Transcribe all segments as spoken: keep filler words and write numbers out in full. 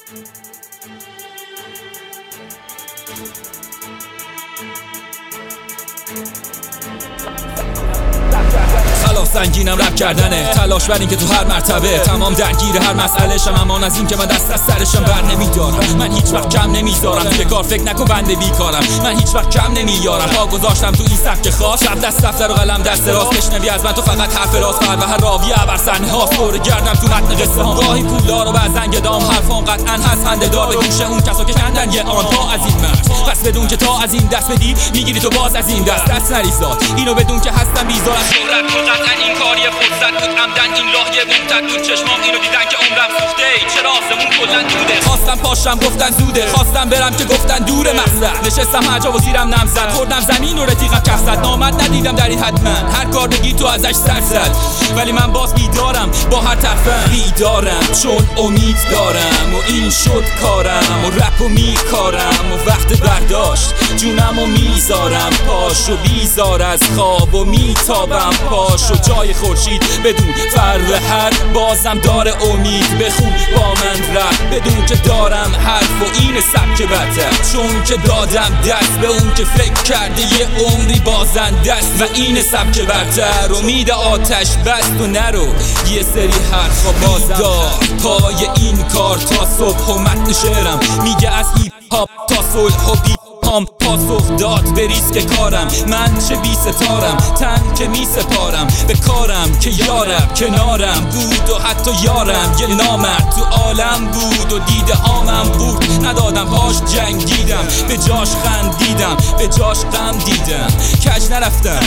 خلاص سنگینم رپ کردنه، تلاش بر این که تو هر مرتبه تمام درگیر هر مسئله شم، امان از این که من دست از سرشم بر نمیدارم. من هیچ وقت کم نمیذارم، توی کار فکر نکن بنده بیکارم. من هیچ وقت کم نمیارم، پا گذاشتم تو این سبک خاص، شب دست دفتر و قلم دست راست. بشنوی از من تو فقط حرف راست، فر و هر راوی ابر صحنه ها دور گردم تو متن قصه ها. راهی پولدار و بعد زنگ دام، حرفام قطعا هست خنده دار به گوش اون کسا که کندن یه آن تا از این مرز. پس بدون که تا از این دست بدی میگیری تو باز از این دست دست نریزاد. اینو بدون که هستم بیزار از شهرت، تو قطعا این کاری فرصت بود عمدن، این راهی ممتد بود. چشمام اینو دیدن که عمرم سوخته ای، چرا آسمون کلن دوده. خواستم پاشم گفتن زوده، خواستم برم که گفتن دوره مقصد. نشستم هر جا و زیرم نم زد، خوردم زمین و رفیقم کف زد. نامد ندیدم در این حد من، هر کار بگی تو ازش سر زد. ولی من باز بیدارم با هر طرفم، بیدارم چون امید دارم و این شد کارم و رپ و میکارم و وقت برداشت جونم و میذارم پاش و بیزار از خواب و میتابم پاش و جای خورشید بدون فرق هر بازم داره امید. بخون با من رپ بدون که دارم حرف و این سبک برتر، چون که دادم دست به اون که فکر کرده یه عمری بازنده است و این سبک برتر. امید آتش بست و نرو یه سری حرفا بازم دار پای این کار تا صبح و متن شعرم میگه از هیپ هاپ تا صلح و بی پام پاسخ داد به ریسک کارم. من چه بی ستارم تن که می سپارم به کارم که یارم کنارم بود و حتی یارم یه نامرد تو عالم بود و دیده هامم بود. ندادم پاش جنگیدم به جاش خندیدم به جاش غم دیدم کج نرفتم.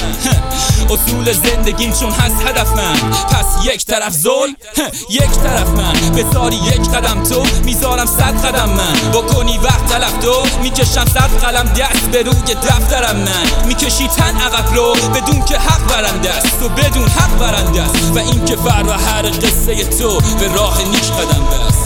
اصول زندگیم چون هست هدف من، پس یک طرف ظلم یک طرف من. بذاری یک قدم تو میذارم صد قدم من، بکنی وقت تلف تو میکشم صد قلم دست به روی دفترم. من میکشی تن عقب رو بدون که حق برنده است و بدون حق برنده است و این که فر و هر قصه تو به راه نیک قدم بست.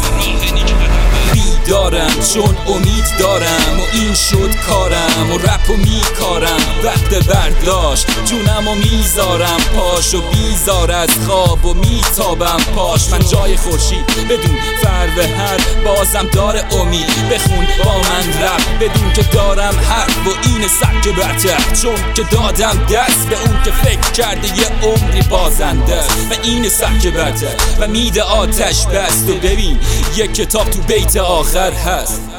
بیدارم چون امید دارم و این شد کارم و رپ و میکارم وقت برداشت جونم و میذارم پاش و بیزار از خواب و میتابم پاش. من جای خورشید بدون فر و هر بازم داره امید. بخون با من رپ بدون که دارم حرف و این سبک برتر، چون که دادم دست به اون که فکر کرده یه عمری بازنده و این سبک برتر و میده آتش بست. و ببین یک کتاب تو بیت آخر هست